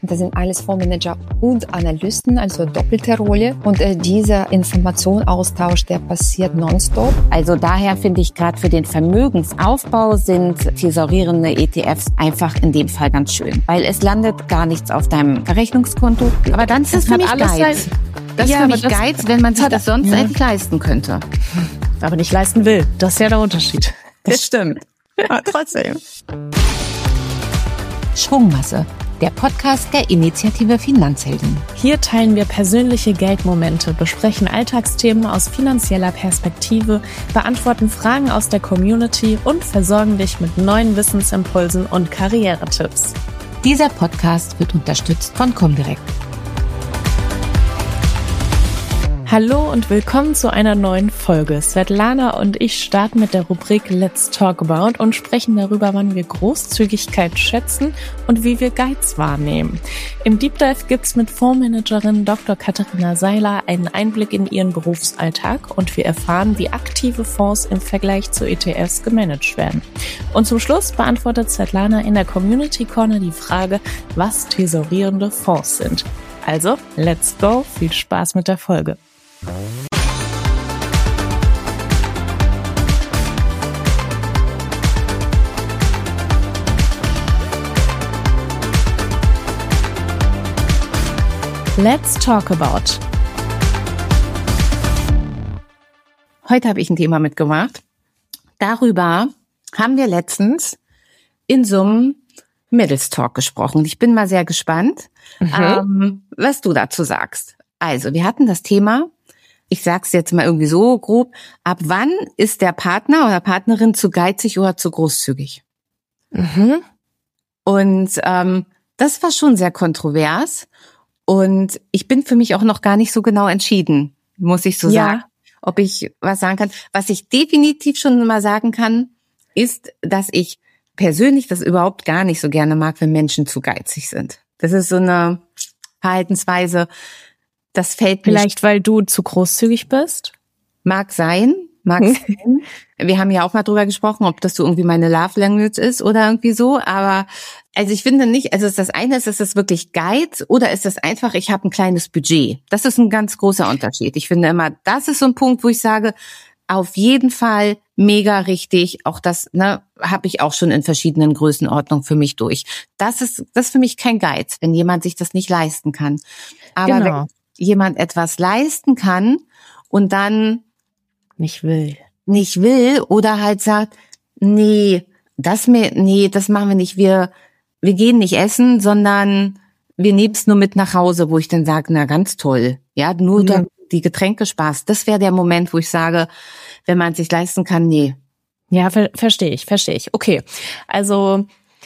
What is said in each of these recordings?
Das sind alles Fondsmanager und Analysten, also doppelte Rolle. Und dieser Informationsaustausch, der passiert nonstop. Also daher finde ich, gerade für den Vermögensaufbau sind thesaurierende ETFs einfach in dem Fall ganz schön. Weil es landet gar nichts auf deinem Verrechnungskonto. Aber dann ist das für mich Geiz. Das ist für mich Geiz, wenn man sich das sonst eigentlich leisten könnte. Aber nicht leisten will. Das ist ja der Unterschied. Das stimmt. Aber trotzdem. Schwungmasse. Der Podcast der Initiative Finanzhelden. Hier teilen wir persönliche Geldmomente, besprechen Alltagsthemen aus finanzieller Perspektive, beantworten Fragen aus der Community und versorgen dich mit neuen Wissensimpulsen und Karrieretipps. Dieser Podcast wird unterstützt von Comdirect. Hallo und willkommen zu einer neuen Folge. Svetlana und ich starten mit der Rubrik Let's Talk About und sprechen darüber, wann wir Großzügigkeit schätzen und wie wir Geiz wahrnehmen. Im Deep Dive gibt's mit Fondsmanagerin Dr. Katharina Seiler einen Einblick in ihren Berufsalltag und wir erfahren, wie aktive Fonds im Vergleich zu ETFs gemanagt werden. Und zum Schluss beantwortet Svetlana in der Community Corner die Frage, was thesaurierende Fonds sind. Also, let's go, viel Spaß mit der Folge. Let's talk about. Heute habe ich ein Thema mitgebracht. Darüber haben wir letztens in so einem Mädels-Talk gesprochen. Ich bin mal sehr gespannt, was du dazu sagst. Also, wir hatten das Thema, ich sag's jetzt mal irgendwie so grob, ab wann ist der Partner oder Partnerin zu geizig oder zu großzügig? Und das war schon sehr kontrovers und ich bin für mich auch noch gar nicht so genau entschieden, muss ich so sagen, ob ich was sagen kann. Was ich definitiv schon mal sagen kann, ist, dass ich persönlich das überhaupt gar nicht so gerne mag, wenn Menschen zu geizig sind. Das ist so eine Verhaltensweise, das fällt mir. Vielleicht, weil du zu großzügig bist? Mag sein. Wir haben ja auch mal drüber gesprochen, ob das so irgendwie meine Love Language ist oder irgendwie so. Aber also ich finde nicht, also ist das eine, ist das wirklich Geiz oder ist das einfach, ich habe ein kleines Budget? Das ist ein ganz großer Unterschied. Ich finde immer, das ist so ein Punkt, wo ich sage, auf jeden Fall mega richtig. Auch das habe ich auch schon in verschiedenen Größenordnungen für mich durch. Das ist für mich kein Geiz, wenn jemand sich das nicht leisten kann. Aber wenn jemand etwas leisten kann und dann nicht will oder halt sagt, nee, das machen wir nicht. Wir gehen nicht essen, sondern wir nehmen es nur mit nach Hause, wo ich dann sage, na ganz toll. Ja, nur dann die Getränke Spaß. Das wäre der Moment, wo ich sage, wenn man es sich leisten kann, nee. Ja, verstehe ich. Okay, also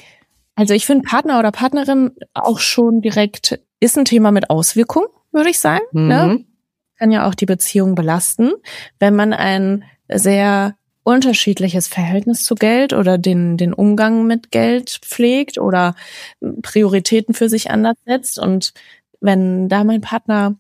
ich finde Partner oder Partnerin auch schon direkt ist ein Thema mit Auswirkungen, würde ich sagen. Ne? Kann ja auch die Beziehung belasten, wenn man ein sehr unterschiedliches Verhältnis zu Geld oder den Umgang mit Geld pflegt oder Prioritäten für sich anders setzt. Und wenn da mein Partner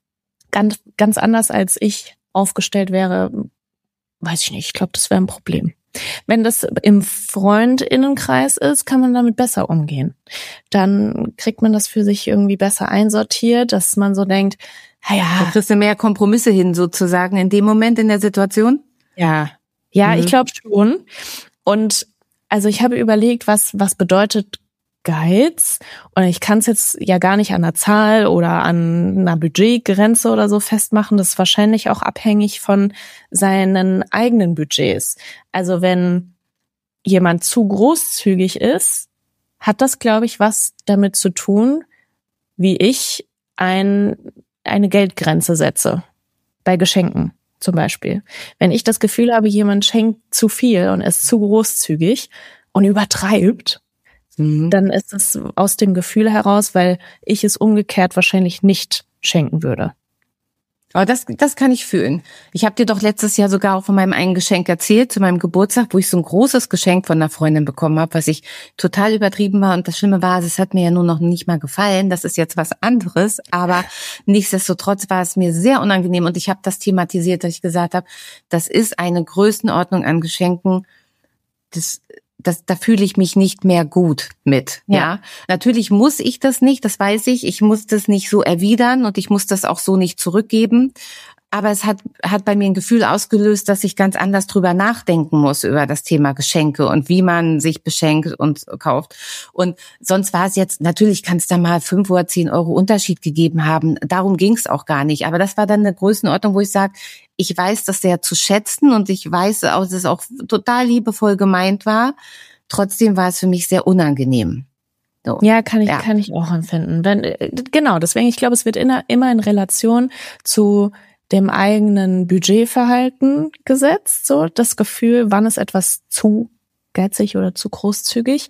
ganz anders als ich aufgestellt wäre, weiß ich nicht, ich glaube, das wäre ein Problem. Wenn das im Freundinnenkreis ist, kann man damit besser umgehen. Dann kriegt man das für sich irgendwie besser einsortiert, dass man so denkt, da kriegst du mehr Kompromisse hin sozusagen in dem Moment in der Situation? Ja, ich glaube schon. Und also ich habe überlegt, was bedeutet Geiz? Und ich kann es jetzt ja gar nicht an einer Zahl oder an einer Budgetgrenze oder so festmachen. Das ist wahrscheinlich auch abhängig von seinen eigenen Budgets. Also wenn jemand zu großzügig ist, hat das, glaube ich, was damit zu tun, wie ich eine Geldgrenze setze. Bei Geschenken zum Beispiel. Wenn ich das Gefühl habe, jemand schenkt zu viel und ist zu großzügig und übertreibt, dann ist es aus dem Gefühl heraus, weil ich es umgekehrt wahrscheinlich nicht schenken würde. Aber das kann ich fühlen. Ich habe dir doch letztes Jahr sogar auch von meinem einen Geschenk erzählt, zu meinem Geburtstag, wo ich so ein großes Geschenk von einer Freundin bekommen habe, was ich total übertrieben war. Und das Schlimme war, es hat mir ja nur noch nicht mal gefallen. Das ist jetzt was anderes. Aber nichtsdestotrotz war es mir sehr unangenehm. Und ich habe das thematisiert, dass ich gesagt habe, das ist eine Größenordnung an Geschenken, das da fühle ich mich nicht mehr gut mit, ja. Natürlich muss ich das nicht, das weiß ich. Ich muss das nicht so erwidern und ich muss das auch so nicht zurückgeben. Aber es hat bei mir ein Gefühl ausgelöst, dass ich ganz anders drüber nachdenken muss über das Thema Geschenke und wie man sich beschenkt und kauft. Und sonst war es jetzt, natürlich kann es da mal 5 oder 10 Euro Unterschied gegeben haben. Darum ging es auch gar nicht. Aber das war dann eine Größenordnung, wo ich sage, ich weiß das sehr zu schätzen und ich weiß auch, dass es auch total liebevoll gemeint war. Trotzdem war es für mich sehr unangenehm. So. Ja, kann ich auch empfinden. Genau, deswegen, ich glaube, es wird immer in Relation zu dem eigenen Budgetverhalten gesetzt, so das Gefühl, wann ist etwas zu geizig oder zu großzügig.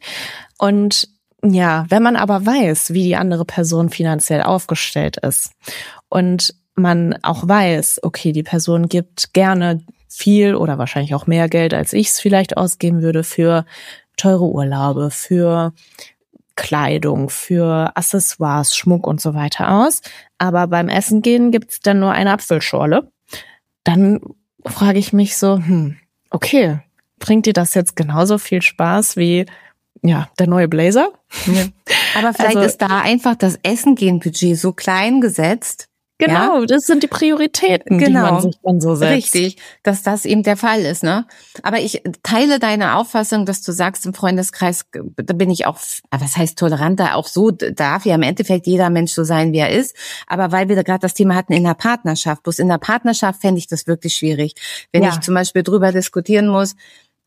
Und ja, wenn man aber weiß, wie die andere Person finanziell aufgestellt ist und man auch weiß, okay, die Person gibt gerne viel oder wahrscheinlich auch mehr Geld, als ich es vielleicht ausgeben würde für teure Urlaube, für Kleidung, für Accessoires, Schmuck und so weiter aus. Aber beim Essen gehen gibt's dann nur eine Apfelschorle. Dann frage ich mich so, okay, bringt dir das jetzt genauso viel Spaß wie der neue Blazer? Ja. Aber vielleicht ist da einfach das Essen-Gehen-Budget so klein gesetzt. Genau, das sind die Prioritäten, die man sich dann so setzt. Richtig, dass das eben der Fall ist, ne? Aber ich teile deine Auffassung, dass du sagst, im Freundeskreis, da bin ich auch, was heißt toleranter, auch so darf ja im Endeffekt jeder Mensch so sein, wie er ist. Aber weil wir da gerade das Thema hatten in der Partnerschaft, bloß in der Partnerschaft fände ich das wirklich schwierig. Wenn ich zum Beispiel drüber diskutieren muss,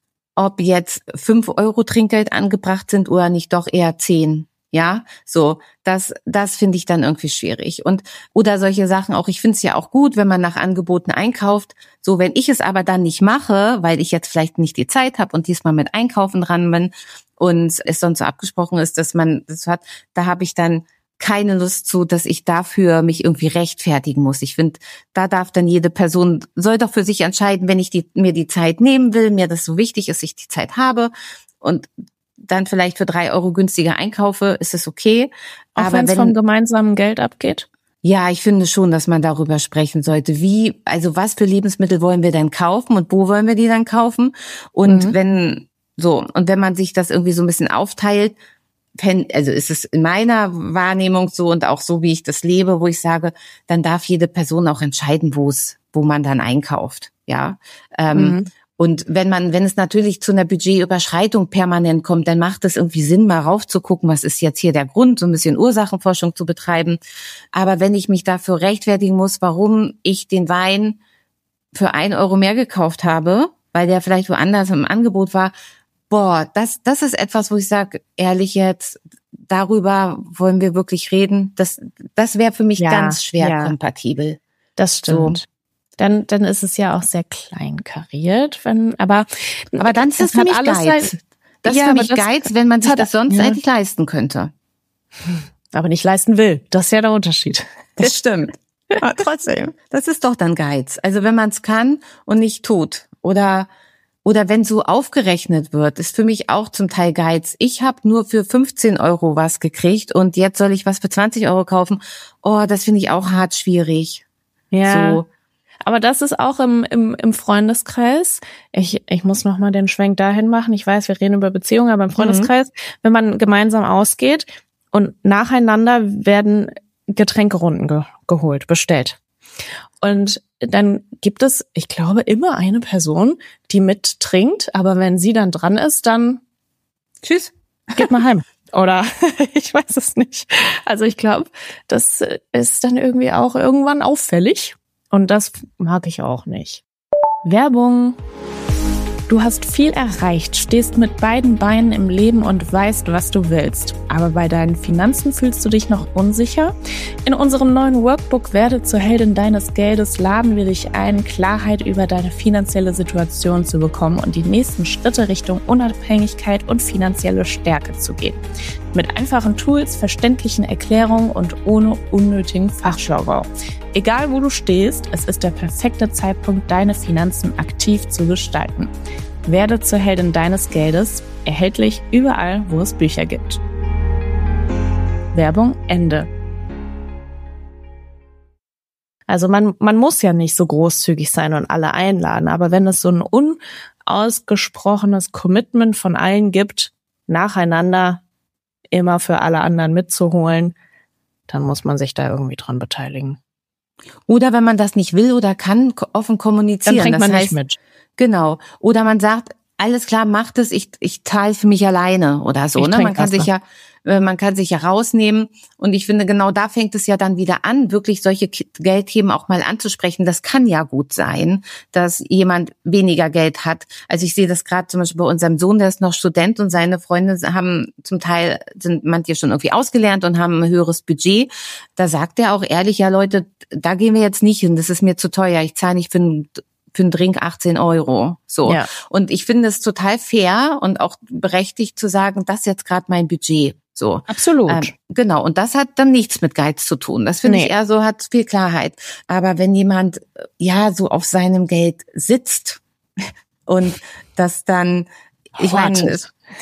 ob jetzt 5 Euro Trinkgeld angebracht sind oder nicht doch eher 10. Ja, so, das finde ich dann irgendwie schwierig. Oder solche Sachen auch, ich finde es ja auch gut, wenn man nach Angeboten einkauft. So, wenn ich es aber dann nicht mache, weil ich jetzt vielleicht nicht die Zeit habe und diesmal mit Einkaufen dran bin und es sonst so abgesprochen ist, dass man das hat, da habe ich dann keine Lust zu, dass ich dafür mich irgendwie rechtfertigen muss. Ich finde, da darf dann jede Person, soll doch für sich entscheiden, wenn ich mir die Zeit nehmen will, mir das so wichtig ist, ich die Zeit habe und dann vielleicht für 3 Euro günstiger einkaufe, ist es okay. Auch wenn es vom gemeinsamen Geld abgeht? Ja, ich finde schon, dass man darüber sprechen sollte. Was für Lebensmittel wollen wir denn kaufen und wo wollen wir die dann kaufen? Und wenn man sich das irgendwie so ein bisschen aufteilt, also ist es in meiner Wahrnehmung so und auch so, wie ich das lebe, wo ich sage, dann darf jede Person auch entscheiden, wo man dann einkauft. Ja. Und wenn es natürlich zu einer Budgetüberschreitung permanent kommt, dann macht es irgendwie Sinn, mal raufzugucken, was ist jetzt hier der Grund, so ein bisschen Ursachenforschung zu betreiben. Aber wenn ich mich dafür rechtfertigen muss, warum ich den Wein für 1 Euro mehr gekauft habe, weil der vielleicht woanders im Angebot war, das ist etwas, wo ich sage, ehrlich jetzt, darüber wollen wir wirklich reden. Das wäre für mich ganz schwer kompatibel. Das stimmt. So. Dann ist es ja auch sehr kleinkariert, aber dann ist es für mich Geiz. Das ist für mich Geiz, wenn man sich das sonst eigentlich leisten könnte. Aber nicht leisten will. Das ist ja der Unterschied. Das stimmt. Aber trotzdem. Das ist doch dann Geiz. Also wenn man es kann und nicht tut. Oder wenn so aufgerechnet wird, ist für mich auch zum Teil Geiz. Ich habe nur für 15 Euro was gekriegt und jetzt soll ich was für 20 Euro kaufen. Oh, das finde ich auch hart schwierig. Ja. So. Aber das ist auch im Freundeskreis. Ich muss noch mal den Schwenk dahin machen. Ich weiß, wir reden über Beziehungen, aber im Freundeskreis, wenn man gemeinsam ausgeht und nacheinander werden Getränkerunden geholt, bestellt. Und dann gibt es, ich glaube, immer eine Person, die mittrinkt, aber wenn sie dann dran ist, dann tschüss, geht mal heim. Oder ich weiß es nicht. Also ich glaube, das ist dann irgendwie auch irgendwann auffällig. Und das mag ich auch nicht. Werbung. Du hast viel erreicht, stehst mit beiden Beinen im Leben und weißt, was du willst. Aber bei deinen Finanzen fühlst du dich noch unsicher? In unserem neuen Workbook Werde zur Heldin deines Geldes laden wir dich ein, Klarheit über deine finanzielle Situation zu bekommen und die nächsten Schritte Richtung Unabhängigkeit und finanzielle Stärke zu gehen. Mit einfachen Tools, verständlichen Erklärungen und ohne unnötigen Fachjargon. Egal wo du stehst, es ist der perfekte Zeitpunkt, deine Finanzen aktiv zu gestalten. Werde zur Heldin deines Geldes, erhältlich überall, wo es Bücher gibt. Werbung Ende. Also man muss ja nicht so großzügig sein und alle einladen, aber wenn es so ein unausgesprochenes Commitment von allen gibt, nacheinander immer für alle anderen mitzuholen, dann muss man sich da irgendwie dran beteiligen. Oder wenn man das nicht will oder kann, offen kommunizieren. Dann bringt man das nicht mit. Genau. Oder man sagt, alles klar, macht es, ich teile für mich alleine oder so. Ne? Man kann sich ja rausnehmen. Und ich finde, genau da fängt es ja dann wieder an, wirklich solche Geldthemen auch mal anzusprechen. Das kann ja gut sein, dass jemand weniger Geld hat. Also ich sehe das gerade zum Beispiel bei unserem Sohn, der ist noch Student und seine Freunde sind manche schon irgendwie ausgelernt und haben ein höheres Budget. Da sagt er auch ehrlich, ja Leute, da gehen wir jetzt nicht hin, das ist mir zu teuer. Ich zahle nicht für einen Drink 18 €. So. Ja. Und ich finde es total fair und auch berechtigt zu sagen, das ist jetzt gerade mein Budget. So. Absolut. Genau. Und das hat dann nichts mit Geiz zu tun. Das finde ich eher so, hat viel Klarheit. Aber wenn jemand, ja, so auf seinem Geld sitzt und das dann, ich meine,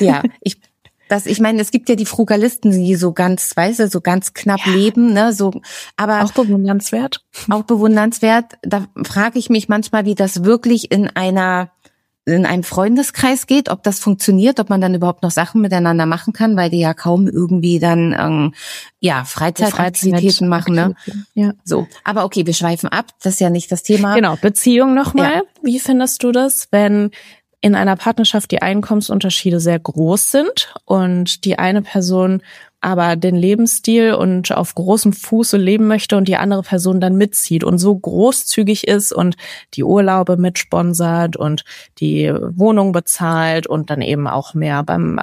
es gibt ja die Frugalisten, die so ganz, weißt du, so ganz knapp leben, ne, so, aber. Auch bewundernswert. Auch bewundernswert. Da frage ich mich manchmal, wie das wirklich in einem Freundeskreis geht, ob das funktioniert, ob man dann überhaupt noch Sachen miteinander machen kann, weil die ja kaum irgendwie dann, Freizeitaktivitäten machen, ne? Ja. So. Aber okay, wir schweifen ab. Das ist ja nicht das Thema. Genau. Beziehung nochmal. Ja. Wie findest du das, wenn in einer Partnerschaft die Einkommensunterschiede sehr groß sind und die eine Person aber den Lebensstil und auf großem Fuße leben möchte und die andere Person dann mitzieht und so großzügig ist und die Urlaube mitsponsert und die Wohnung bezahlt und dann eben auch mehr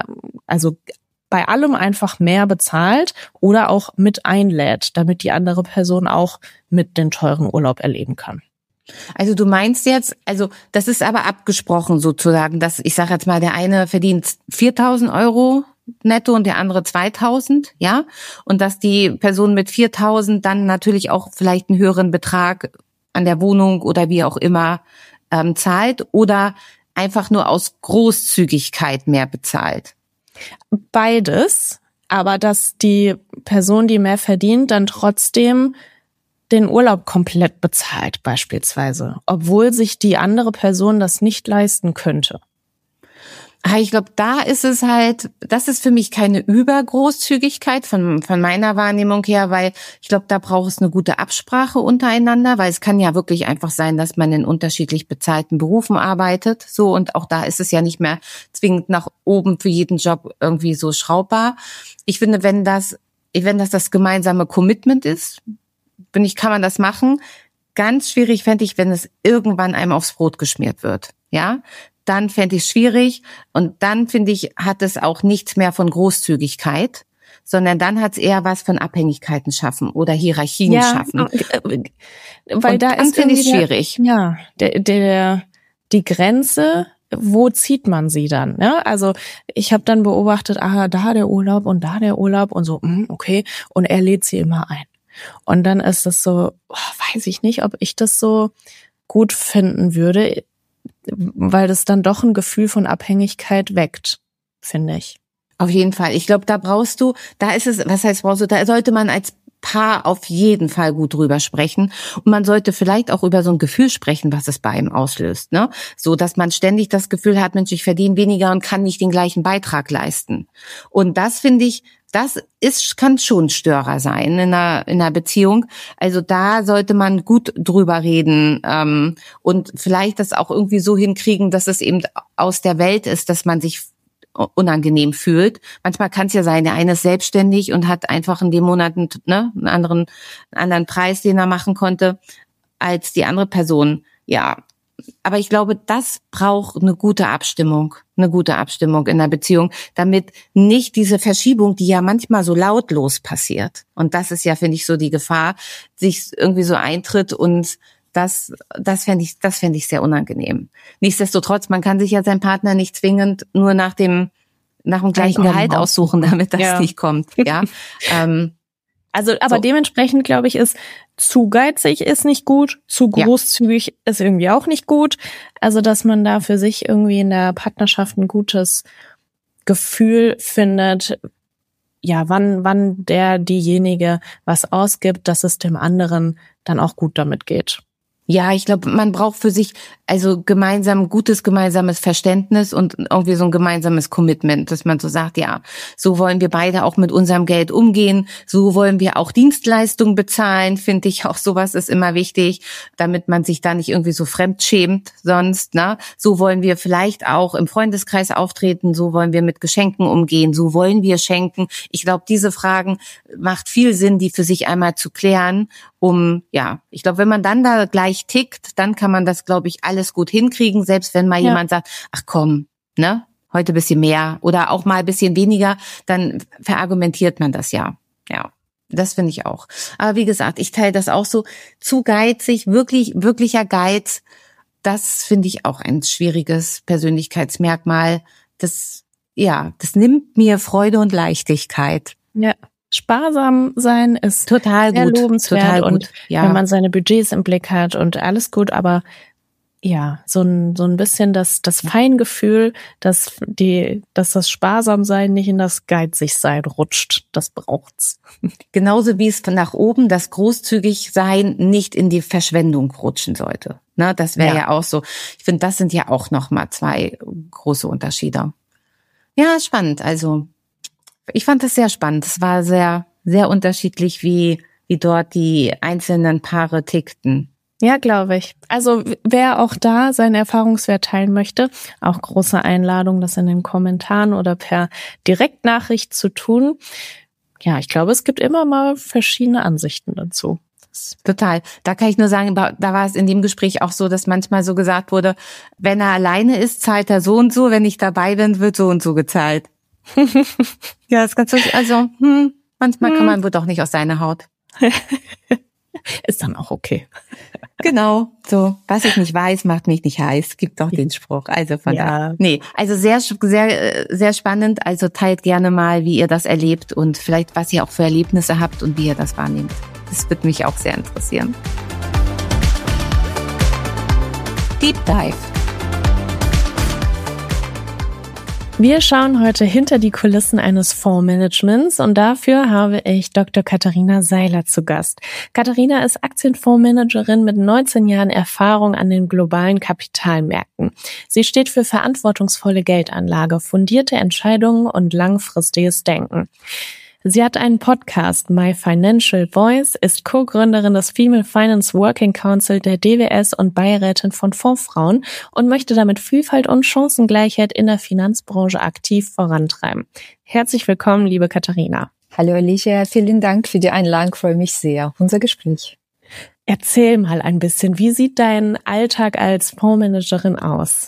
bei allem einfach mehr bezahlt oder auch mit einlädt, damit die andere Person auch mit den teuren Urlaub erleben kann. Also du meinst jetzt, also das ist aber abgesprochen sozusagen, dass ich sage jetzt mal, der eine verdient 4.000 € netto und der andere 2.000, ja? Und dass die Person mit 4.000 dann natürlich auch vielleicht einen höheren Betrag an der Wohnung oder wie auch immer zahlt oder einfach nur aus Großzügigkeit mehr bezahlt. Beides, aber dass die Person, die mehr verdient, dann trotzdem den Urlaub komplett bezahlt beispielsweise, obwohl sich die andere Person das nicht leisten könnte. Ich glaube, da ist es halt, das ist für mich keine Übergroßzügigkeit von meiner Wahrnehmung her, weil ich glaube, da braucht es eine gute Absprache untereinander, weil es kann ja wirklich einfach sein, dass man in unterschiedlich bezahlten Berufen arbeitet, so, und auch da ist es ja nicht mehr zwingend nach oben für jeden Job irgendwie so schraubbar. Ich finde, wenn das gemeinsame Commitment ist, kann man das machen. Ganz schwierig fände ich, wenn es irgendwann einem aufs Brot geschmiert wird, ja? Dann fände ich es schwierig und dann, finde ich, hat es auch nichts mehr von Großzügigkeit, sondern dann hat es eher was von Abhängigkeiten schaffen oder Hierarchien schaffen. Weil und da dann ist finde ich es schwierig. Ja, die Grenze, wo zieht man sie dann? Ne? Also ich habe dann beobachtet, da der Urlaub und da der Urlaub und so, okay, und er lädt sie immer ein. Und dann ist es so, weiß ich nicht, ob ich das so gut finden würde, weil das dann doch ein Gefühl von Abhängigkeit weckt, finde ich. Auf jeden Fall. Ich glaube, da sollte man als Paar auf jeden Fall gut drüber sprechen. Und man sollte vielleicht auch über so ein Gefühl sprechen, was es bei ihm auslöst, ne? So, dass man ständig das Gefühl hat, Mensch, ich verdiene weniger und kann nicht den gleichen Beitrag leisten. Und das finde ich, kann schon Störer sein in einer Beziehung. Also da sollte man gut drüber reden und vielleicht das auch irgendwie so hinkriegen, dass es eben aus der Welt ist, dass man sich unangenehm fühlt. Manchmal kann es ja sein, der eine ist selbstständig und hat einfach in dem Monat einen anderen Preis, den er machen konnte, als die andere Person. Ja, aber ich glaube, das braucht eine gute Abstimmung in der Beziehung, damit nicht diese Verschiebung, die ja manchmal so lautlos passiert. Und das ist ja, finde ich, so die Gefahr, sich irgendwie so eintritt und das fände ich sehr unangenehm. Nichtsdestotrotz, man kann sich ja seinen Partner nicht zwingend nur nach dem gleichen Gehalt aussuchen, damit das nicht kommt. Ja. Aber dementsprechend, glaube ich, ist zu geizig ist nicht gut, zu großzügig ist irgendwie auch nicht gut. Also, dass man da für sich irgendwie in der Partnerschaft ein gutes Gefühl findet, ja, wann diejenige was ausgibt, dass es dem anderen dann auch gut damit geht. Ja, ich glaube, man braucht für sich also gutes gemeinsames Verständnis und irgendwie so ein gemeinsames Commitment, dass man so sagt, ja, so wollen wir beide auch mit unserem Geld umgehen, so wollen wir auch Dienstleistungen bezahlen, finde ich auch, sowas ist immer wichtig, damit man sich da nicht irgendwie so fremdschämt sonst, ne? So wollen wir vielleicht auch im Freundeskreis auftreten, so wollen wir mit Geschenken umgehen, so wollen wir schenken. Ich glaube, diese Fragen macht viel Sinn, die für sich einmal zu klären, ich glaube, wenn man dann da gleich tickt, dann kann man das, glaube ich, alles gut hinkriegen, selbst wenn mal jemand sagt, ach komm, ne, heute ein bisschen mehr oder auch mal ein bisschen weniger, dann verargumentiert man das ja. Ja, das finde ich auch. Aber wie gesagt, ich teile das auch so, zu geizig, wirklicher Geiz, das finde ich auch ein schwieriges Persönlichkeitsmerkmal. Das nimmt mir Freude und Leichtigkeit. Ja. Sparsam sein ist total sehr gut, lobenswert total gut. Und wenn man seine Budgets im Blick hat und alles gut, aber ja, so ein bisschen das Feingefühl, dass das Sparsamsein nicht in das Geizigsein rutscht, das braucht's. Genauso wie es nach oben das Großzügigsein nicht in die Verschwendung rutschen sollte. Ne, das wäre ja auch so. Ich finde, das sind ja auch nochmal 2 große Unterschiede. Ja, spannend. Also ich fand das sehr spannend. Es war sehr, sehr unterschiedlich, wie dort die einzelnen Paare tickten. Ja, glaube ich. Also wer auch da seinen Erfahrungswert teilen möchte, auch große Einladung, das in den Kommentaren oder per Direktnachricht zu tun. Ja, ich glaube, es gibt immer mal verschiedene Ansichten dazu. Total. Da kann ich nur sagen, da war es in dem Gespräch auch so, dass manchmal so gesagt wurde, wenn er alleine ist, zahlt er so und so, wenn ich dabei bin, wird so und so gezahlt. Ja, das kannst du, also, manchmal kann man wohl doch nicht aus seiner Haut. Ist dann auch okay. Genau, so, was ich nicht weiß, macht mich nicht heiß, gibt doch den Spruch. Also von da. Nee, also sehr, sehr, sehr spannend. Also teilt gerne mal, wie ihr das erlebt und vielleicht, was ihr auch für Erlebnisse habt und wie ihr das wahrnehmt. Das wird mich auch sehr interessieren. Deep Dive. Wir schauen heute hinter die Kulissen eines Fondsmanagements und dafür habe ich Dr. Katharina Seiler zu Gast. Katharina ist Aktienfondsmanagerin mit 19 Jahren Erfahrung an den globalen Kapitalmärkten. Sie steht für verantwortungsvolle Geldanlage, fundierte Entscheidungen und langfristiges Denken. Sie hat einen Podcast, My Financial Voice, ist Co-Gründerin des Female Finance Working Council der DWS und Beirätin von Fondsfrauen und möchte damit Vielfalt und Chancengleichheit in der Finanzbranche aktiv vorantreiben. Herzlich willkommen, liebe Katharina. Hallo Alicia, vielen Dank für die Einladung, ich freue mich sehr auf unser Gespräch. Erzähl mal ein bisschen, wie sieht dein Alltag als Fondsmanagerin aus?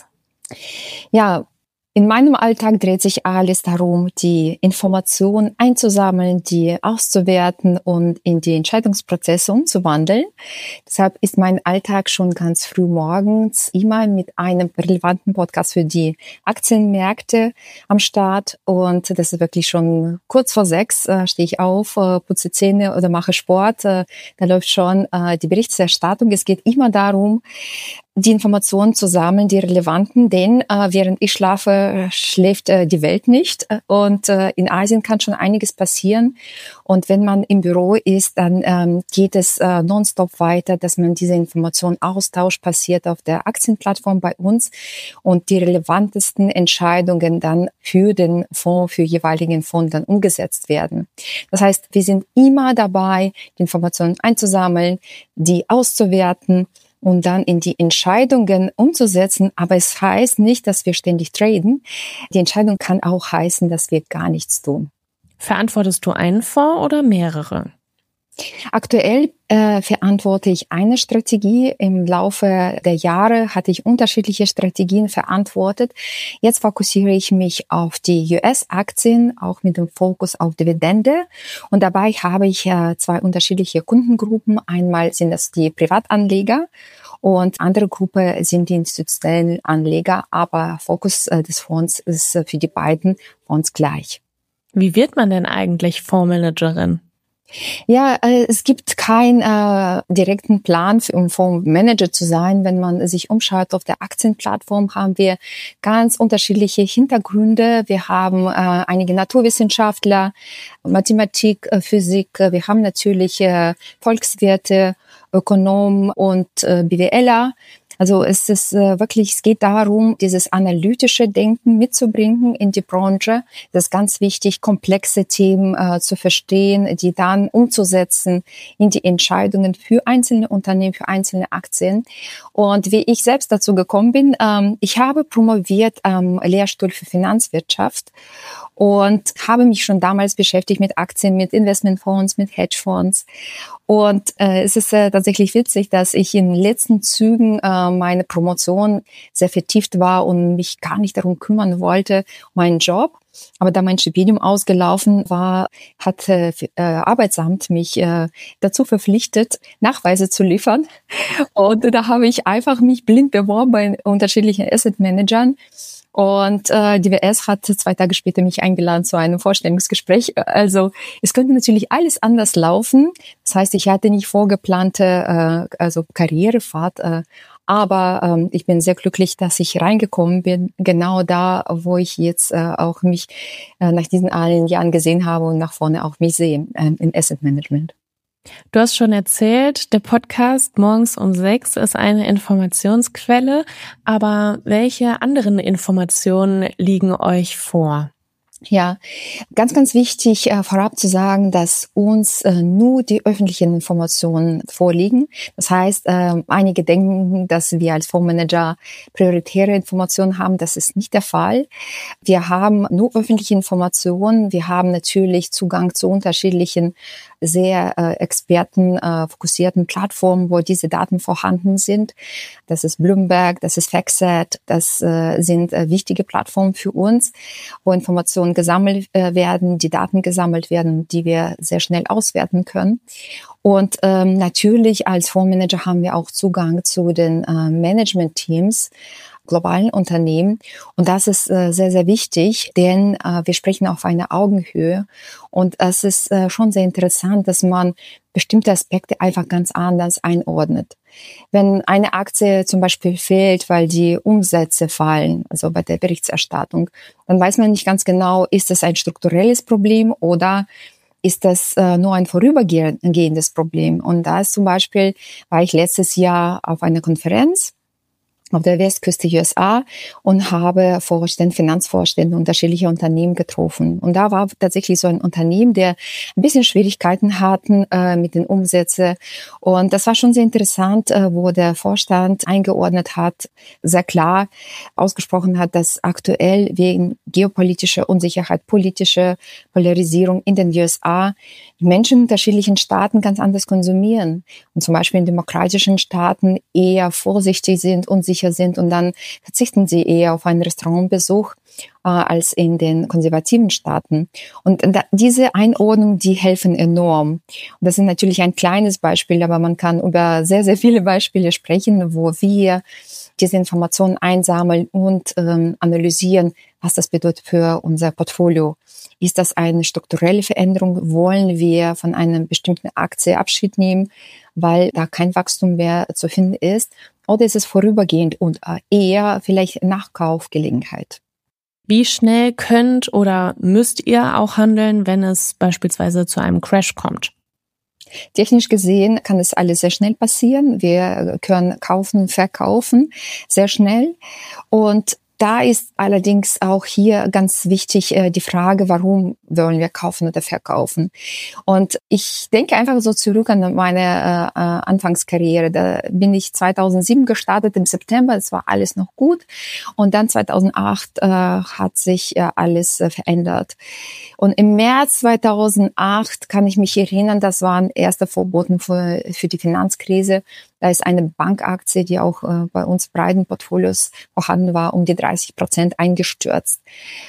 Ja, in meinem Alltag dreht sich alles darum, die Informationen einzusammeln, die auszuwerten und in die Entscheidungsprozesse umzuwandeln. Deshalb ist mein Alltag schon ganz früh morgens immer mit einem relevanten Podcast für die Aktienmärkte am Start. Und das ist wirklich schon kurz vor 6, stehe ich auf, putze Zähne oder mache Sport. Da läuft schon die Berichterstattung. Es geht immer darum, die Informationen zu sammeln, die relevanten, denn während ich schlafe, schläft die Welt nicht und in Asien kann schon einiges passieren und wenn man im Büro ist, dann geht es nonstop weiter, dass man diese Informationen austauscht, passiert auf der Aktienplattform bei uns und die relevantesten Entscheidungen dann für den Fonds, für jeweiligen Fonds dann umgesetzt werden. Das heißt, wir sind immer dabei, die Informationen einzusammeln, die auszuwerten und dann in die Entscheidungen umzusetzen. Aber es heißt nicht, dass wir ständig traden. Die Entscheidung kann auch heißen, dass wir gar nichts tun. Verantwortest du einen Fonds oder mehrere? Aktuell verantworte ich eine Strategie. Im Laufe der Jahre hatte ich unterschiedliche Strategien verantwortet. Jetzt fokussiere ich mich auf die US-Aktien, auch mit dem Fokus auf Dividende. Und dabei habe ich 2 unterschiedliche Kundengruppen. Einmal sind das die Privatanleger und andere Gruppe sind die institutionellen Anleger. Aber Fokus des Fonds ist für die beiden Fonds gleich. Wie wird man denn eigentlich Fondsmanagerin? Ja, es gibt keinen direkten Plan, um Fondsmanager zu sein. Wenn man sich umschaut auf der Aktienplattform, haben wir ganz unterschiedliche Hintergründe. Wir haben einige Naturwissenschaftler, Mathematik, Physik. Wir haben natürlich Volkswirte, Ökonomen und BWLer. Also es ist wirklich, es geht darum, dieses analytische Denken mitzubringen in die Branche. Das ist ganz wichtig, komplexe Themen zu verstehen, die dann umzusetzen in die Entscheidungen für einzelne Unternehmen, für einzelne Aktien. Und wie ich selbst dazu gekommen bin, ich habe promoviert am Lehrstuhl für Finanzwirtschaft und habe mich schon damals beschäftigt mit Aktien, mit Investmentfonds, mit Hedgefonds. Und es ist tatsächlich witzig, dass ich in den letzten Zügen meine Promotion sehr vertieft war und mich gar nicht darum kümmern wollte, meinen Job. Aber da mein Stipendium ausgelaufen war, hat Arbeitsamt mich dazu verpflichtet, Nachweise zu liefern. Und da habe ich einfach mich blind beworben bei unterschiedlichen Asset Managern. Und die WS hat 2 Tage später mich eingeladen zu einem Vorstellungsgespräch. Also es könnte natürlich alles anders laufen. Das heißt, ich hatte nicht vorgeplante Karrierepfad, aber ich bin sehr glücklich, dass ich reingekommen bin, genau da, wo ich jetzt auch mich nach diesen allen Jahren gesehen habe und nach vorne auch mich sehe im Asset Management. Du hast schon erzählt, der Podcast morgens um 6 ist eine Informationsquelle, aber welche anderen Informationen liegen euch vor? Ja, ganz, ganz wichtig vorab zu sagen, dass uns nur die öffentlichen Informationen vorliegen. Das heißt, einige denken, dass wir als Fondsmanager prioritäre Informationen haben. Das ist nicht der Fall. Wir haben nur öffentliche Informationen. Wir haben natürlich Zugang zu unterschiedlichen sehr expertenfokussierten Plattformen, wo diese Daten vorhanden sind. Das ist Bloomberg, das ist FactSet, das sind wichtige Plattformen für uns, wo Informationen gesammelt werden, die Daten gesammelt werden, die wir sehr schnell auswerten können. Und natürlich als Fondsmanager haben wir auch Zugang zu den Management-Teams, globalen Unternehmen. Und das ist sehr, sehr wichtig, denn wir sprechen auf einer Augenhöhe. Und es ist schon sehr interessant, dass man bestimmte Aspekte einfach ganz anders einordnet. Wenn eine Aktie zum Beispiel fehlt, weil die Umsätze fallen, also bei der Berichterstattung, dann weiß man nicht ganz genau, ist das ein strukturelles Problem oder ist das nur ein vorübergehendes Problem. Und da ist zum Beispiel, war ich letztes Jahr auf einer Konferenz auf der Westküste USA und habe Finanzvorstände unterschiedlicher Unternehmen getroffen. Und da war tatsächlich so ein Unternehmen, der ein bisschen Schwierigkeiten hatten mit den Umsätzen. Und das war schon sehr interessant, wo der Vorstand eingeordnet hat, sehr klar ausgesprochen hat, dass aktuell wegen geopolitischer Unsicherheit, politischer Polarisierung in den USA die Menschen in unterschiedlichen Staaten ganz anders konsumieren. Und zum Beispiel in demokratischen Staaten eher vorsichtig sind, unsicher sind und dann verzichten sie eher auf einen Restaurantbesuch als in den konservativen Staaten. Und diese Einordnung, die helfen enorm. Und das ist natürlich ein kleines Beispiel, aber man kann über sehr, sehr viele Beispiele sprechen, wo wir diese Informationen einsammeln und analysieren, was das bedeutet für unser Portfolio. Ist das eine strukturelle Veränderung? Wollen wir von einer bestimmten Aktie Abschied nehmen, weil da kein Wachstum mehr zu finden ist? Oder ist es vorübergehend und eher vielleicht Nachkaufgelegenheit? Wie schnell könnt oder müsst ihr auch handeln, wenn es beispielsweise zu einem Crash kommt? Technisch gesehen kann es alles sehr schnell passieren. Wir können kaufen, verkaufen, sehr schnell. Und da ist allerdings auch hier ganz wichtig die Frage, warum wollen wir kaufen oder verkaufen? Und ich denke einfach so zurück an meine Anfangskarriere. Da bin ich 2007 gestartet im September, es war alles noch gut. Und dann 2008 hat sich alles verändert. Und im März 2008 kann ich mich erinnern, das waren erste Vorboten für die Finanzkrise. Da ist eine Bankaktie, die auch bei uns breiten Portfolios vorhanden war, um die 30% eingestürzt.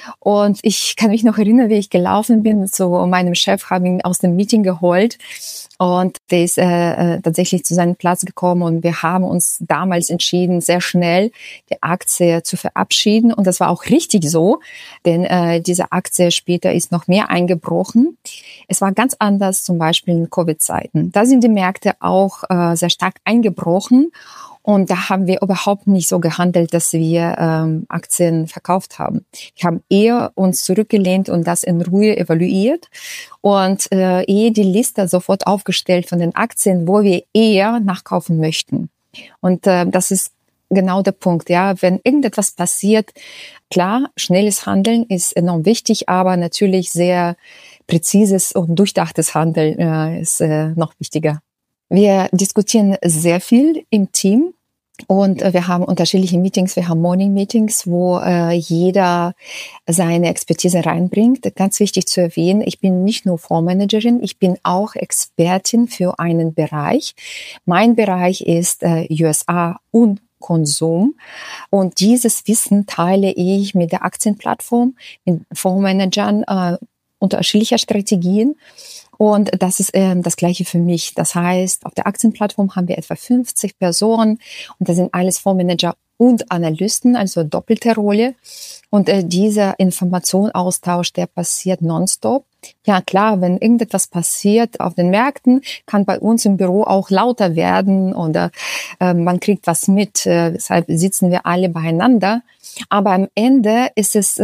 Und ich kann mich noch erinnern, wie ich gelaufen bin zu meinem Chef, habe ihn aus dem Meeting geholt. Und der ist tatsächlich zu seinem Platz gekommen und wir haben uns damals entschieden, sehr schnell die Aktie zu verabschieden. Und das war auch richtig so, denn diese Aktie später ist noch mehr eingebrochen. Es war ganz anders, zum Beispiel in Covid-Zeiten. Da sind die Märkte auch sehr stark eingebrochen. Und da haben wir überhaupt nicht so gehandelt, dass wir Aktien verkauft haben. Wir haben eher uns zurückgelehnt und das in Ruhe evaluiert und eher die Liste sofort aufgestellt von den Aktien, wo wir eher nachkaufen möchten. Und das ist genau der Punkt, ja. Wenn irgendetwas passiert, klar, schnelles Handeln ist enorm wichtig, aber natürlich sehr präzises und durchdachtes Handeln ist noch wichtiger. Wir diskutieren sehr viel im Team. Und wir haben unterschiedliche Meetings, wir haben Morning Meetings, wo jeder seine Expertise reinbringt. Ganz wichtig zu erwähnen, ich bin nicht nur Fondsmanagerin, ich bin auch Expertin für einen Bereich. Mein Bereich ist USA und Konsum. Und dieses Wissen teile ich mit der Aktienplattform, mit Fondsmanagern unterschiedlicher Strategien. Und das ist das Gleiche für mich. Das heißt, auf der Aktienplattform haben wir etwa 50 Personen und das sind alles Fondsmanager und Analysten, also doppelte Rolle. Und dieser Informationsaustausch, der passiert nonstop. Ja klar, wenn irgendetwas passiert auf den Märkten, kann bei uns im Büro auch lauter werden oder man kriegt was mit. Deshalb sitzen wir alle beieinander. Aber am Ende ist es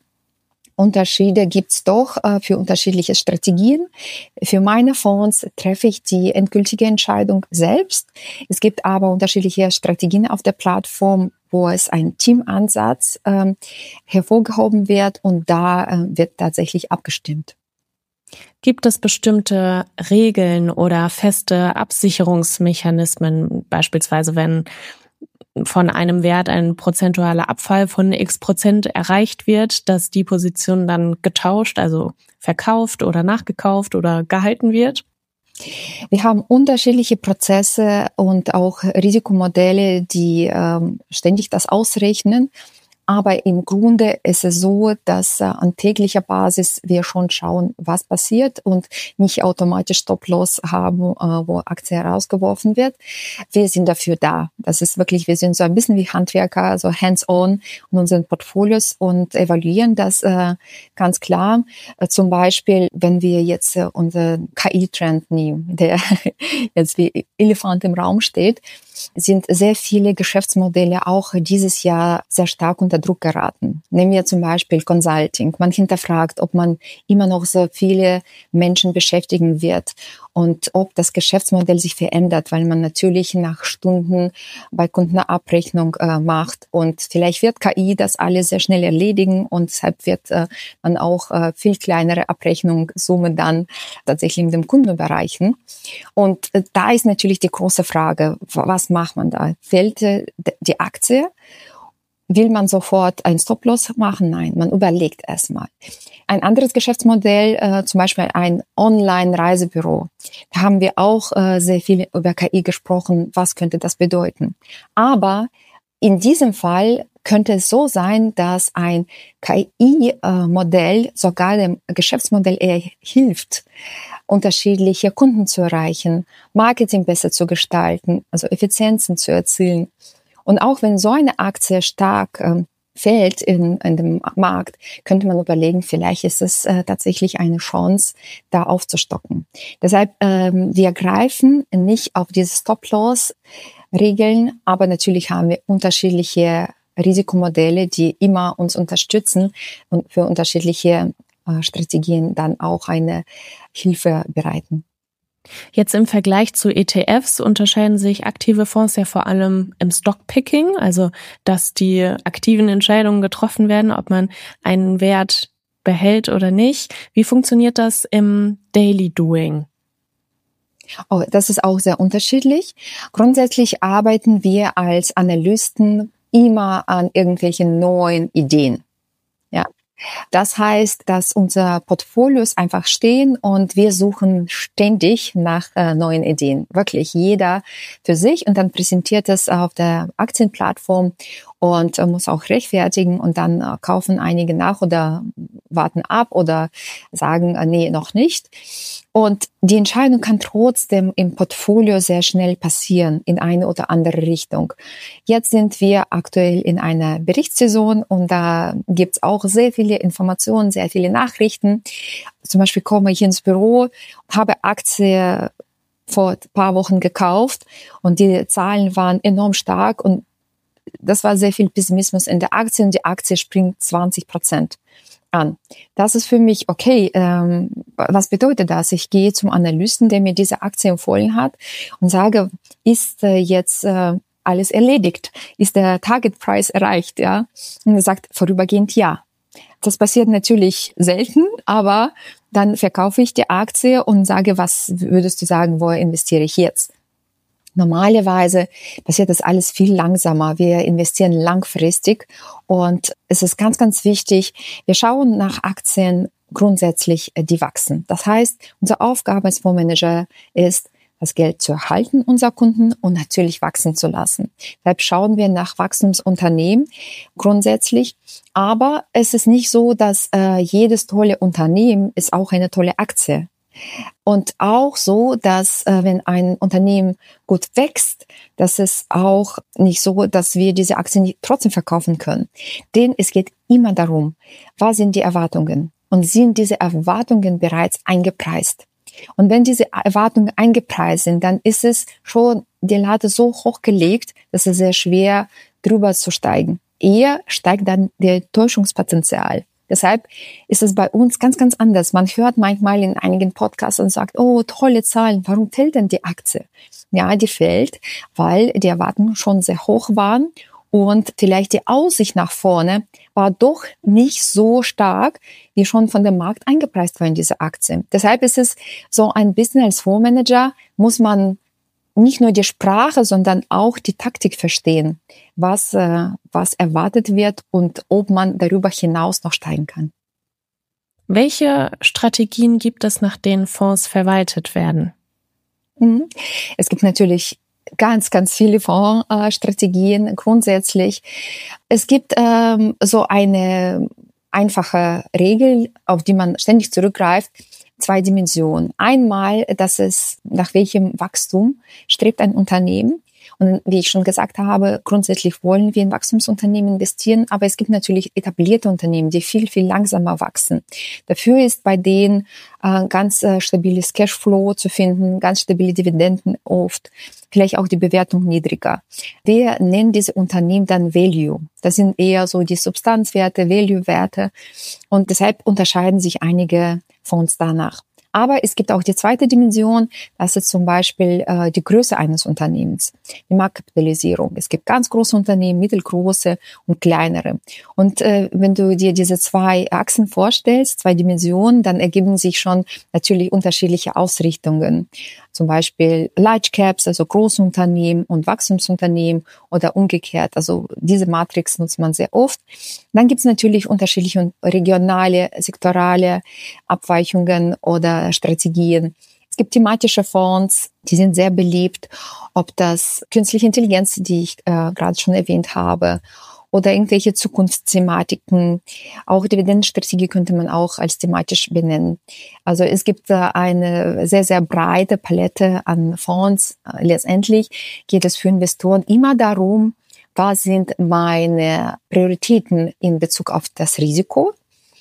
Unterschiede gibt's doch für unterschiedliche Strategien. Für meine Fonds treffe ich die endgültige Entscheidung selbst. Es gibt aber unterschiedliche Strategien auf der Plattform, wo es ein Teamansatz hervorgehoben wird und da wird tatsächlich abgestimmt. Gibt es bestimmte Regeln oder feste Absicherungsmechanismen, beispielsweise wenn von einem Wert ein prozentualer Abfall von x% erreicht wird, dass die Position dann getauscht, also verkauft oder nachgekauft oder gehalten wird? Wir haben unterschiedliche Prozesse und auch Risikomodelle, die ständig das ausrechnen. Aber im Grunde ist es so, dass an täglicher Basis wir schon schauen, was passiert und nicht automatisch Stop-Loss haben, wo Aktie herausgeworfen wird. Wir sind dafür da. Das ist wirklich, wir sind so ein bisschen wie Handwerker, also hands-on in unseren Portfolios und evaluieren das ganz klar. Zum Beispiel, wenn wir jetzt unseren KI-Trend nehmen, der jetzt wie Elefant im Raum steht, sind sehr viele Geschäftsmodelle auch dieses Jahr sehr stark unter Druck geraten. Nehmen wir zum Beispiel Consulting. Man hinterfragt, ob man immer noch so viele Menschen beschäftigen wird und ob das Geschäftsmodell sich verändert, weil man natürlich nach Stunden bei Kundenabrechnung macht und vielleicht wird KI das alles sehr schnell erledigen und deshalb wird man auch viel kleinere Abrechnungssumme dann tatsächlich mit dem Kunden überreichen. Und da ist natürlich die große Frage, was macht man da? Fällt die Aktie? Will man sofort ein Stop-Loss machen? Nein, man überlegt erstmal. Ein anderes Geschäftsmodell, zum Beispiel ein Online-Reisebüro. Da haben wir auch sehr viel über KI gesprochen. Was könnte das bedeuten? Aber in diesem Fall könnte es so sein, dass ein KI-Modell sogar dem Geschäftsmodell eher hilft, unterschiedliche Kunden zu erreichen, Marketing besser zu gestalten, also Effizienzen zu erzielen. Und auch wenn so eine Aktie stark fällt in dem Markt, könnte man überlegen, vielleicht ist es tatsächlich eine Chance, da aufzustocken. Deshalb, wir greifen nicht auf diese Stop-Loss-Regeln, aber natürlich haben wir unterschiedliche Risikomodelle, die immer uns unterstützen und für unterschiedliche Strategien dann auch eine Hilfe bereiten. Jetzt im Vergleich zu ETFs unterscheiden sich aktive Fonds ja vor allem im Stockpicking, also dass die aktiven Entscheidungen getroffen werden, ob man einen Wert behält oder nicht. Wie funktioniert das im Daily Doing? Oh, das ist auch sehr unterschiedlich. Grundsätzlich arbeiten wir als Analysten immer an irgendwelchen neuen Ideen. Ja. Das heißt, dass unsere Portfolios einfach stehen und wir suchen ständig nach neuen Ideen. Wirklich jeder für sich und dann präsentiert es auf der Aktienplattform und muss auch rechtfertigen und dann kaufen einige nach oder warten ab oder sagen, nee, noch nicht. Und die Entscheidung kann trotzdem im Portfolio sehr schnell passieren in eine oder andere Richtung. Jetzt sind wir aktuell in einer Berichtssaison und da gibt's auch sehr viele Informationen, sehr viele Nachrichten. Zum Beispiel komme ich ins Büro, habe Aktie vor ein paar Wochen gekauft und die Zahlen waren enorm stark und das war sehr viel Pessimismus in der Aktie und die Aktie springt 20% an. Das ist für mich okay. Was bedeutet das? Ich gehe zum Analysten, der mir diese Aktie empfohlen hat und sage, ist jetzt alles erledigt? Ist der Target Price erreicht? Ja? Und er sagt vorübergehend ja. Das passiert natürlich selten, aber dann verkaufe ich die Aktie und sage, was würdest du sagen, wo investiere ich jetzt? Normalerweise passiert das alles viel langsamer. Wir investieren langfristig und es ist ganz, ganz wichtig, wir schauen nach Aktien grundsätzlich, die wachsen. Das heißt, unsere Aufgabe als Fondsmanager ist, das Geld zu erhalten, unserer Kunden, und natürlich wachsen zu lassen. Deshalb schauen wir nach Wachstumsunternehmen grundsätzlich. Aber es ist nicht so, dass jedes tolle Unternehmen ist auch eine tolle Aktie. Und auch so, dass wenn ein Unternehmen gut wächst, das ist auch nicht so, dass wir diese Aktien nicht trotzdem verkaufen können. Denn es geht immer darum, was sind die Erwartungen? Und sind diese Erwartungen bereits eingepreist? Und wenn diese Erwartungen eingepreist sind, dann ist es schon die Latte so hochgelegt, dass es sehr schwer drüber zu steigen. Eher steigt dann der Täuschungspotenzial. Deshalb ist es bei uns ganz, ganz anders. Man hört manchmal in einigen Podcasts und sagt, oh, tolle Zahlen, warum fällt denn die Aktie? Ja, die fällt, weil die Erwartungen schon sehr hoch waren und vielleicht die Aussicht nach vorne war doch nicht so stark, wie schon von dem Markt eingepreist war in diese Aktie. Deshalb ist es so ein bisschen als Fondsmanager, muss man nicht nur die Sprache, sondern auch die Taktik verstehen, was erwartet wird und ob man darüber hinaus noch steigen kann. Welche Strategien gibt es, nach denen Fonds verwaltet werden? Es gibt natürlich ganz, ganz viele Fondsstrategien grundsätzlich. Es gibt so eine einfache Regel, auf die man ständig zurückgreift. 2 Dimensionen. Einmal, dass es nach welchem Wachstum strebt ein Unternehmen. Und wie ich schon gesagt habe, grundsätzlich wollen wir in Wachstumsunternehmen investieren, aber es gibt natürlich etablierte Unternehmen, die viel, viel langsamer wachsen. Dafür ist bei denen ganz stabiles Cashflow zu finden, ganz stabile Dividenden oft, vielleicht auch die Bewertung niedriger. Wir nennen diese Unternehmen dann Value. Das sind eher so die Substanzwerte, Value-Werte, und deshalb unterscheiden sich einige Fonds danach. Aber es gibt auch die zweite Dimension, das ist zum Beispiel die Größe eines Unternehmens, die Marktkapitalisierung. Es gibt ganz große Unternehmen, mittelgroße und kleinere. Und wenn du dir diese 2 Achsen vorstellst, 2 Dimensionen, dann ergeben sich schon natürlich unterschiedliche Ausrichtungen. Zum Beispiel Large Caps, also große Unternehmen, und Wachstumsunternehmen oder umgekehrt. Also diese Matrix nutzt man sehr oft. Dann gibt es natürlich unterschiedliche regionale, sektorale Abweichungen oder Strategien. Es gibt thematische Fonds, die sind sehr beliebt, ob das künstliche Intelligenz, die ich gerade schon erwähnt habe, oder irgendwelche Zukunftsthematiken. Auch Dividendenstrategie könnte man auch als thematisch benennen. Also es gibt eine sehr, sehr breite Palette an Fonds. Letztendlich geht es für Investoren immer darum, was sind meine Prioritäten in Bezug auf das Risiko.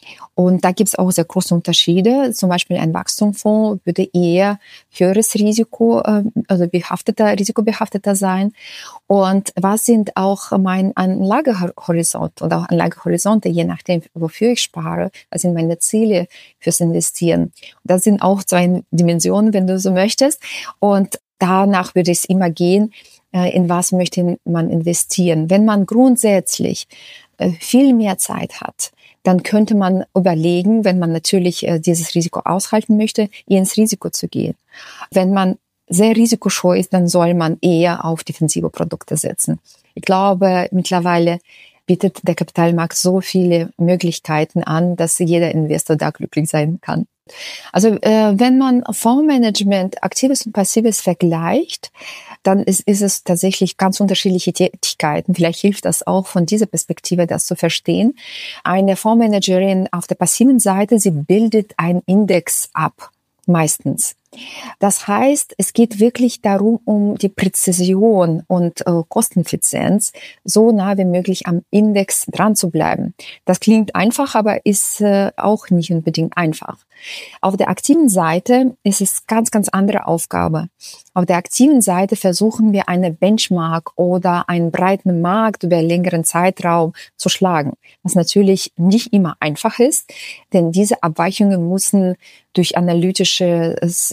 Und da gibt es auch sehr große Unterschiede. Zum Beispiel ein Wachstumsfonds würde eher höheres Risiko, also risikobehafteter sein. Und was sind auch mein Anlagehorizont oder auch Anlagehorizonte, je nachdem, wofür ich spare, was sind meine Ziele fürs Investieren. Das sind auch 2 Dimensionen, wenn du so möchtest. Und danach würde es immer gehen, in was möchte man investieren. Wenn man grundsätzlich viel mehr Zeit hat, dann könnte man überlegen, wenn man natürlich dieses Risiko aushalten möchte, eher ins Risiko zu gehen. Wenn man sehr risikoscheu ist, dann soll man eher auf defensive Produkte setzen. Ich glaube, mittlerweile bietet der Kapitalmarkt so viele Möglichkeiten an, dass jeder Investor da glücklich sein kann. Also wenn man Fondsmanagement, aktives und passives vergleicht, dann ist es tatsächlich ganz unterschiedliche Tätigkeiten. Vielleicht hilft das auch von dieser Perspektive, das zu verstehen. Eine Fondsmanagerin auf der passiven Seite, sie bildet einen Index ab, meistens. Das heißt, es geht wirklich darum, um die Präzision und Kosteneffizienz, so nah wie möglich am Index dran zu bleiben. Das klingt einfach, aber ist auch nicht unbedingt einfach. Auf der aktiven Seite ist es ganz, ganz andere Aufgabe. Auf der aktiven Seite versuchen wir eine Benchmark oder einen breiten Markt über einen längeren Zeitraum zu schlagen, was natürlich nicht immer einfach ist, denn diese Abweichungen müssen durch analytisches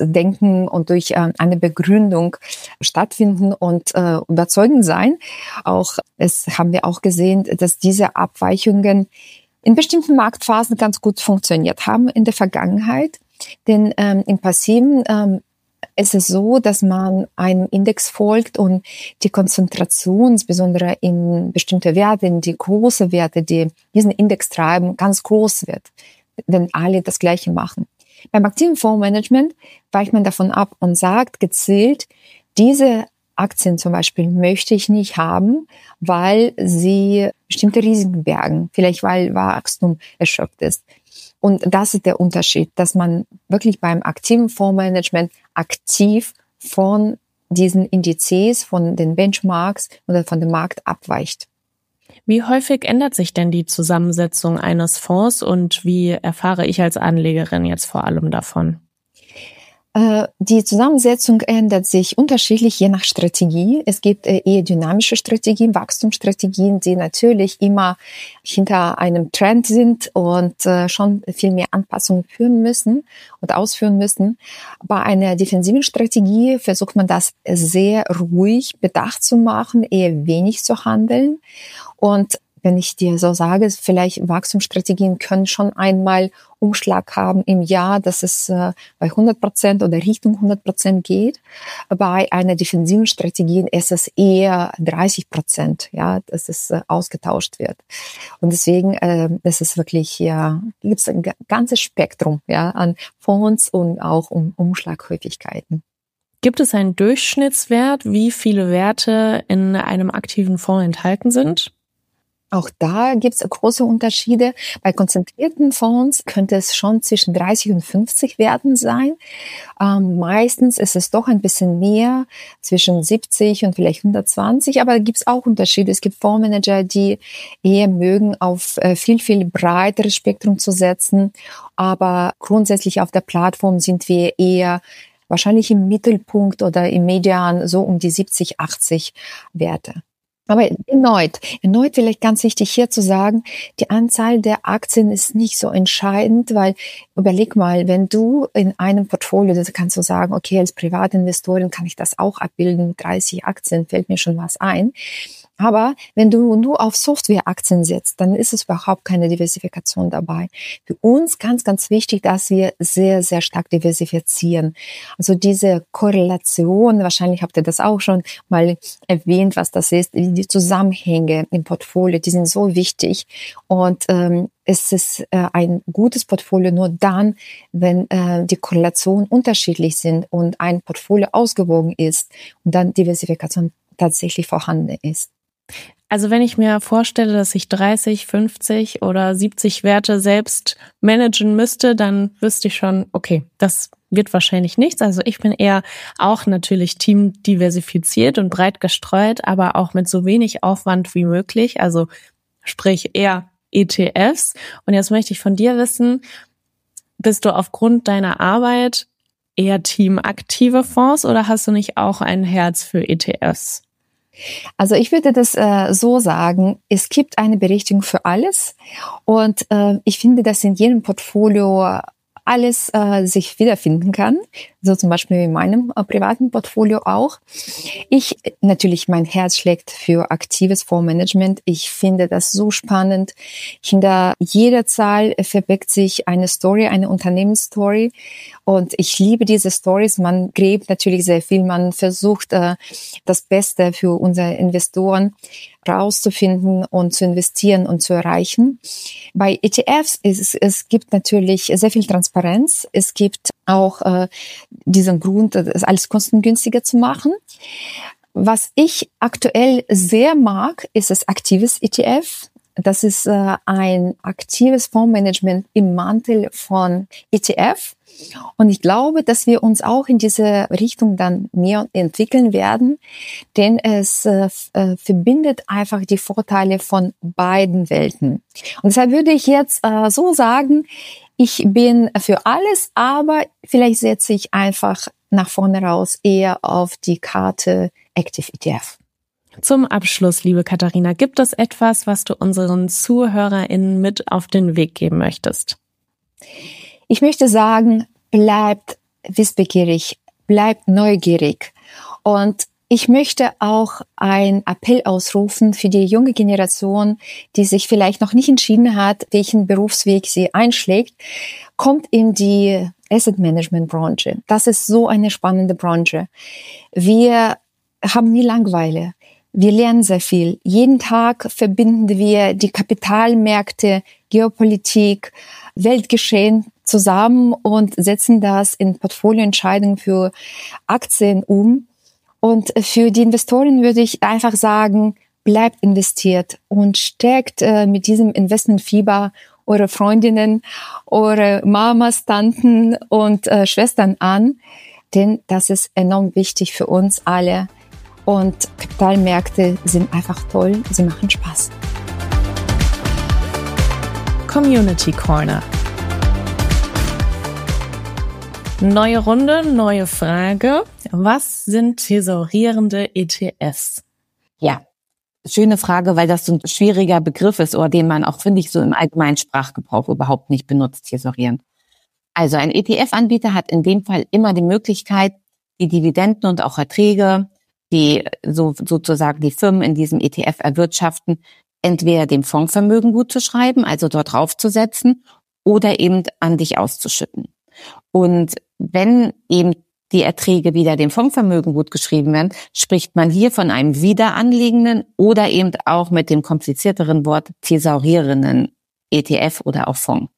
Denken und durch eine Begründung stattfinden und überzeugend sein. Haben wir auch gesehen, dass diese Abweichungen in bestimmten Marktphasen ganz gut funktioniert haben in der Vergangenheit. Denn im Passiven ist es so, dass man einem Index folgt und die Konzentration, insbesondere in bestimmte Werte, in die große Werte, die diesen Index treiben, ganz groß wird, wenn alle das Gleiche machen. Beim aktiven Fondsmanagement weicht man davon ab und sagt gezielt, diese Aktien zum Beispiel möchte ich nicht haben, weil sie bestimmte Risiken bergen, vielleicht weil Wachstum erschöpft ist. Und das ist der Unterschied, dass man wirklich beim aktiven Fondsmanagement aktiv von diesen Indizes, von den Benchmarks oder von dem Markt abweicht. Wie häufig ändert sich denn die Zusammensetzung eines Fonds und wie erfahre ich als Anlegerin jetzt vor allem davon? Die Zusammensetzung ändert sich unterschiedlich je nach Strategie. Es gibt eher dynamische Strategien, Wachstumsstrategien, die natürlich immer hinter einem Trend sind und schon viel mehr Anpassungen führen müssen und ausführen müssen. Bei einer defensiven Strategie versucht man das sehr ruhig, bedacht zu machen, eher wenig zu handeln. Und wenn ich dir so sage, vielleicht Wachstumsstrategien können schon einmal Umschlag haben im Jahr, dass es bei 100% oder Richtung 100% geht. Bei einer defensiven Strategie ist es eher 30%, ja, dass es ausgetauscht wird. Und deswegen, das ist wirklich, ja, gibt es ein ganzes Spektrum, ja, an Fonds und auch um Umschlaghäufigkeiten. Gibt es einen Durchschnittswert, wie viele Werte in einem aktiven Fonds enthalten sind? Auch da gibt es große Unterschiede. Bei konzentrierten Fonds könnte es schon zwischen 30 und 50 Werten sein. Meistens ist es doch ein bisschen mehr, zwischen 70 und vielleicht 120. Aber da gibt es auch Unterschiede. Es gibt Fondsmanager, die eher mögen, auf viel, viel breiteres Spektrum zu setzen. Aber grundsätzlich auf der Plattform sind wir eher wahrscheinlich im Mittelpunkt oder im Median so um die 70, 80 Werte. Aber erneut vielleicht ganz wichtig hier zu sagen, die Anzahl der Aktien ist nicht so entscheidend, weil überleg mal, wenn du in einem Portfolio, das kannst du sagen, okay, als Privatinvestorin kann ich das auch abbilden, mit 30 Aktien fällt mir schon was ein. Aber wenn du nur auf Softwareaktien setzt, dann ist es überhaupt keine Diversifikation dabei. Für uns ganz, ganz wichtig, dass wir sehr, sehr stark diversifizieren. Also diese Korrelation, wahrscheinlich habt ihr das auch schon mal erwähnt, was das ist, die Zusammenhänge im Portfolio, die sind so wichtig. Und es ist ein gutes Portfolio nur dann, wenn die Korrelationen unterschiedlich sind und ein Portfolio ausgewogen ist und dann Diversifikation tatsächlich vorhanden ist. Also wenn ich mir vorstelle, dass ich 30, 50 oder 70 Werte selbst managen müsste, dann wüsste ich schon, okay, das wird wahrscheinlich nichts. Also ich bin eher auch natürlich teamdiversifiziert und breit gestreut, aber auch mit so wenig Aufwand wie möglich. Also sprich eher ETFs. Und jetzt möchte ich von dir wissen, bist du aufgrund deiner Arbeit eher teamaktive Fonds oder hast du nicht auch ein Herz für ETFs? Also ich würde das so sagen, es gibt eine Berechtigung für alles und ich finde, dass in jedem Portfolio alles sich wiederfinden kann, so zum Beispiel in meinem privaten Portfolio auch. Natürlich, mein Herz schlägt für aktives Fondsmanagement. Ich finde das so spannend. Hinter jeder Zahl verbirgt sich eine Story, eine Unternehmensstory. Und ich liebe diese Stories. Man gräbt natürlich sehr viel. Man versucht, das Beste für unsere Investoren rauszufinden und zu investieren und zu erreichen. Bei ETFs es gibt natürlich sehr viel Transparenz. Es gibt auch diesen Grund, das alles kostengünstiger zu machen. Was ich aktuell sehr mag, ist das aktives ETF. Das ist ein aktives Fondsmanagement im Mantel von ETF. Und ich glaube, dass wir uns auch in diese Richtung dann mehr entwickeln werden, denn es verbindet einfach die Vorteile von beiden Welten. Und deshalb würde ich jetzt so sagen, ich bin für alles, aber vielleicht setze ich einfach nach vorne raus eher auf die Karte Active ETF. Zum Abschluss, liebe Katharina, gibt es etwas, was du unseren ZuhörerInnen mit auf den Weg geben möchtest? Ich möchte sagen, bleibt wissbegierig, bleibt neugierig. Und ich möchte auch einen Appell ausrufen für die junge Generation, die sich vielleicht noch nicht entschieden hat, welchen Berufsweg sie einschlägt. Kommt in die Asset Management Branche. Das ist so eine spannende Branche. Wir haben nie Langeweile. Wir lernen sehr viel. Jeden Tag verbinden wir die Kapitalmärkte, Geopolitik, Weltgeschehen zusammen und setzen das in Portfolioentscheidungen für Aktien um. Und für die Investoren würde ich einfach sagen, bleibt investiert und stärkt mit diesem Investmentfieber eure Freundinnen, eure Mamas, Tanten und Schwestern an, denn das ist enorm wichtig für uns alle. Und Kapitalmärkte sind einfach toll, sie machen Spaß. Community Corner. Neue Runde, neue Frage. Was sind tesorierende ETFs? Ja, schöne Frage, weil das so ein schwieriger Begriff ist oder den man auch, finde ich, so im allgemeinen Sprachgebrauch überhaupt nicht benutzt, tesorieren. Also ein ETF-Anbieter hat in dem Fall immer die Möglichkeit, die Dividenden und auch Erträge, die sozusagen die Firmen in diesem ETF erwirtschaften, entweder dem Fondsvermögen gut zu schreiben, also dort draufzusetzen, oder eben an dich auszuschütten. Und wenn eben die Erträge wieder dem Fondsvermögen gut geschrieben werden, spricht man hier von einem wiederanlegenden oder eben auch mit dem komplizierteren Wort thesaurierenden ETF oder auch Fonds.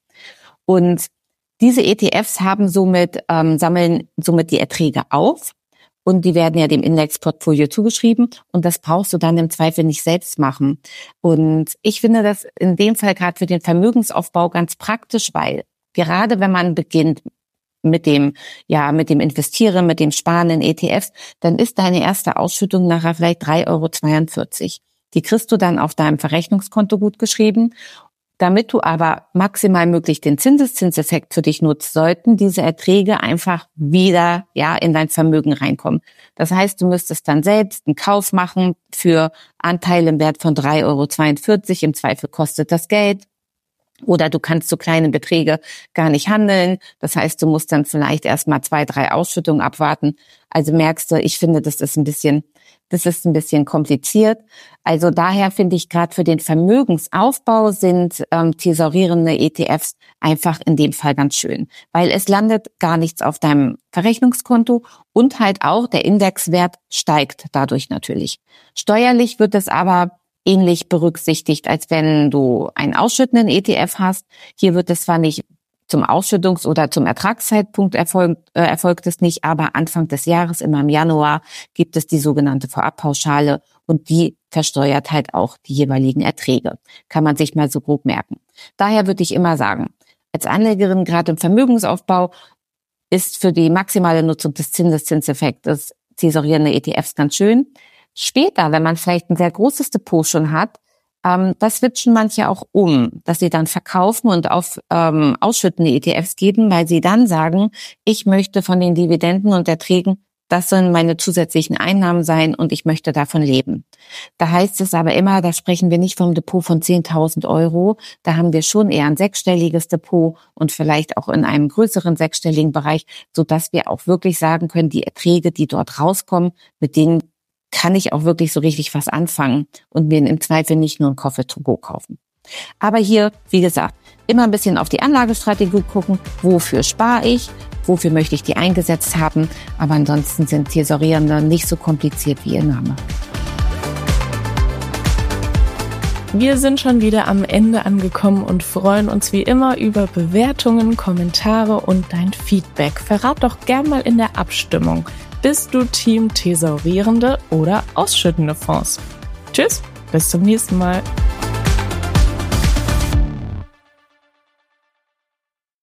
Und diese ETFs haben sammeln somit die Erträge auf und die werden ja dem Indexportfolio zugeschrieben und das brauchst du dann im Zweifel nicht selbst machen. Und ich finde das in dem Fall gerade für den Vermögensaufbau ganz praktisch, weil gerade wenn man beginnt mit dem Investieren, mit dem Sparen in ETFs, dann ist deine erste Ausschüttung nachher vielleicht 3,42 €. Die kriegst du dann auf deinem Verrechnungskonto gut geschrieben. Damit du aber maximal möglich den Zinseszinseffekt für dich nutzt, sollten diese Erträge einfach wieder in dein Vermögen reinkommen. Das heißt, du müsstest dann selbst einen Kauf machen für Anteile im Wert von 3,42 €. Im Zweifel kostet das Geld. Oder du kannst so kleine Beträge gar nicht handeln. Das heißt, du musst dann vielleicht erstmal 2, 3 Ausschüttungen abwarten. Also merkst du, ich finde, das ist ein bisschen kompliziert. Also daher finde ich gerade für den Vermögensaufbau sind tesorierende ETFs einfach in dem Fall ganz schön, weil es landet gar nichts auf deinem Verrechnungskonto und halt auch der Indexwert steigt dadurch natürlich. Steuerlich wird es aber ähnlich berücksichtigt, als wenn du einen ausschüttenden ETF hast. Hier wird es zwar nicht zum Ausschüttungs- oder zum Ertragszeitpunkt erfolgt es nicht, aber Anfang des Jahres, immer im Januar, gibt es die sogenannte Vorabpauschale und die versteuert halt auch die jeweiligen Erträge. Kann man sich mal so grob merken. Daher würde ich immer sagen, als Anlegerin gerade im Vermögensaufbau ist für die maximale Nutzung des Zinseszinseffektes tesorierende ETFs ganz schön. Später, wenn man vielleicht ein sehr großes Depot schon hat, das switchen manche auch um, dass sie dann verkaufen und auf ausschüttende ETFs geben, weil sie dann sagen, ich möchte von den Dividenden und Erträgen, das sollen meine zusätzlichen Einnahmen sein und ich möchte davon leben. Da heißt es aber immer, da sprechen wir nicht vom Depot von 10.000 €, da haben wir schon eher ein sechsstelliges Depot und vielleicht auch in einem größeren sechsstelligen Bereich, sodass wir auch wirklich sagen können, die Erträge, die dort rauskommen, mit denen kann ich auch wirklich so richtig was anfangen und mir im Zweifel nicht nur ein Coffee to go kaufen. Aber hier, wie gesagt, immer ein bisschen auf die Anlagestrategie gucken, wofür spare ich, wofür möchte ich die eingesetzt haben, aber ansonsten sind Tesorierende nicht so kompliziert wie ihr Name. Wir sind schon wieder am Ende angekommen und freuen uns wie immer über Bewertungen, Kommentare und dein Feedback. Verrat doch gern mal in der Abstimmung. Bist du Team tesaurierende oder ausschüttende Fonds? Tschüss, bis zum nächsten Mal.